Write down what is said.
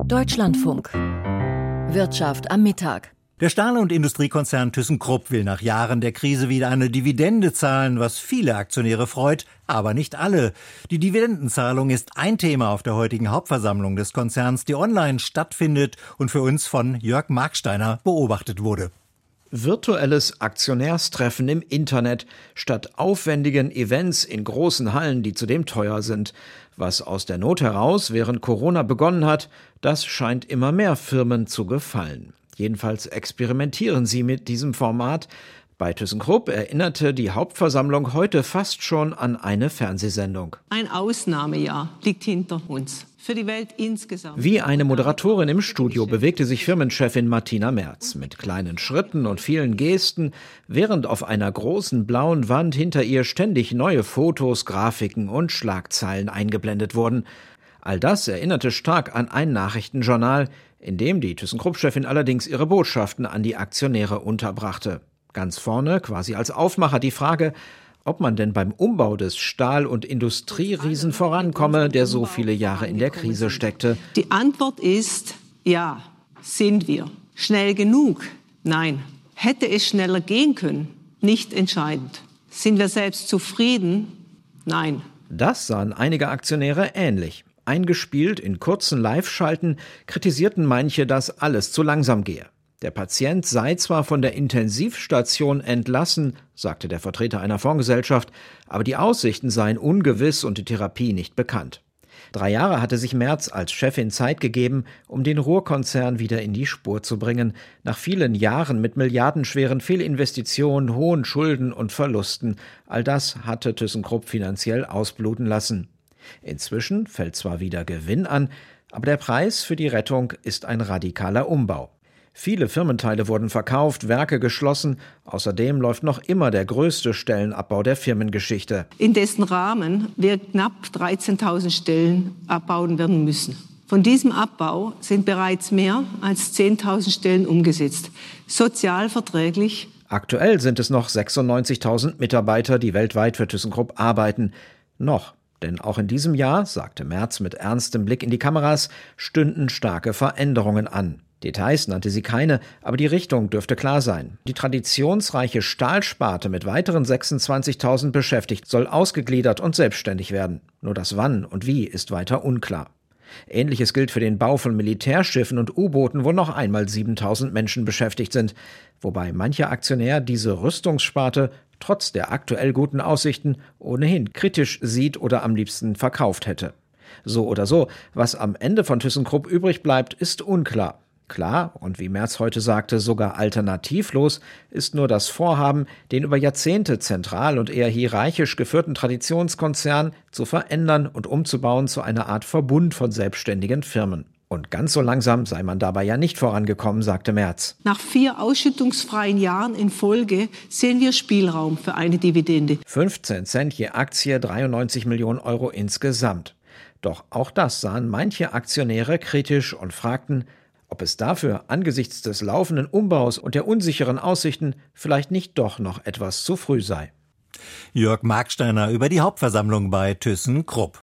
Deutschlandfunk. Wirtschaft am Mittag. Der Stahl- und Industriekonzern ThyssenKrupp will nach Jahren der Krise wieder eine Dividende zahlen, was viele Aktionäre freut, aber nicht alle. Die Dividendenzahlung ist ein Thema auf der heutigen Hauptversammlung des Konzerns, die online stattfindet und für uns von Jörg Marksteiner beobachtet wurde. Virtuelles Aktionärstreffen im Internet statt aufwendigen Events in großen Hallen, die zudem teuer sind. Was aus der Not heraus während Corona begonnen hat, das scheint immer mehr Firmen zu gefallen. Jedenfalls experimentieren sie mit diesem Format. Bei ThyssenKrupp erinnerte die Hauptversammlung heute fast schon an eine Fernsehsendung. Ein Ausnahmejahr liegt hinter uns. Für die Welt insgesamt. Wie eine Moderatorin im Studio bewegte sich Firmenchefin Martina Merz mit kleinen Schritten und vielen Gesten, während auf einer großen blauen Wand hinter ihr ständig neue Fotos, Grafiken und Schlagzeilen eingeblendet wurden. All das erinnerte stark an ein Nachrichtenjournal, in dem die ThyssenKrupp-Chefin allerdings ihre Botschaften an die Aktionäre unterbrachte. Ganz vorne, quasi als Aufmacher, die Frage, ob man denn beim Umbau des Stahl- und Industrieriesen vorankomme, der so viele Jahre in der Krise steckte. Die Antwort ist, ja, sind wir. Schnell genug? Nein. Hätte es schneller gehen können? Nicht entscheidend. Sind wir selbst zufrieden? Nein. Das sahen einige Aktionäre ähnlich. Eingespielt in kurzen Live-Schalten kritisierten manche, dass alles zu langsam gehe. Der Patient sei zwar von der Intensivstation entlassen, sagte der Vertreter einer Fondsgesellschaft, aber die Aussichten seien ungewiss und die Therapie nicht bekannt. 3 Jahre hatte sich Merz als Chefin Zeit gegeben, um den Ruhrkonzern wieder in die Spur zu bringen, nach vielen Jahren mit milliardenschweren Fehlinvestitionen, hohen Schulden und Verlusten. All das hatte ThyssenKrupp finanziell ausbluten lassen. Inzwischen fällt zwar wieder Gewinn an, aber der Preis für die Rettung ist ein radikaler Umbau. Viele Firmenteile wurden verkauft, Werke geschlossen. Außerdem läuft noch immer der größte Stellenabbau der Firmengeschichte. In dessen Rahmen wir knapp 13.000 Stellen abbauen werden müssen. Von diesem Abbau sind bereits mehr als 10.000 Stellen umgesetzt. Sozialverträglich. Aktuell sind es noch 96.000 Mitarbeiter, die weltweit für ThyssenKrupp arbeiten. Noch. Denn auch in diesem Jahr, sagte Merz mit ernstem Blick in die Kameras, stünden starke Veränderungen an. Details nannte sie keine, aber die Richtung dürfte klar sein. Die traditionsreiche Stahlsparte mit weiteren 26.000 Beschäftigten soll ausgegliedert und selbstständig werden. Nur das Wann und Wie ist weiter unklar. Ähnliches gilt für den Bau von Militärschiffen und U-Booten, wo noch einmal 7.000 Menschen beschäftigt sind. Wobei mancher Aktionär diese Rüstungssparte trotz der aktuell guten Aussichten ohnehin kritisch sieht oder am liebsten verkauft hätte. So oder so, was am Ende von ThyssenKrupp übrig bleibt, ist unklar. Klar, und wie Merz heute sagte, sogar alternativlos, ist nur das Vorhaben, den über Jahrzehnte zentral und eher hierarchisch geführten Traditionskonzern zu verändern und umzubauen zu einer Art Verbund von selbstständigen Firmen. Und ganz so langsam sei man dabei ja nicht vorangekommen, sagte Merz. Nach 4 ausschüttungsfreien Jahren in Folge sehen wir Spielraum für eine Dividende. 15 Cent je Aktie, 93 Millionen Euro insgesamt. Doch auch das sahen manche Aktionäre kritisch und fragten, ob es dafür angesichts des laufenden Umbaus und der unsicheren Aussichten vielleicht nicht doch noch etwas zu früh sei. Jörg Marksteiner über die Hauptversammlung bei ThyssenKrupp.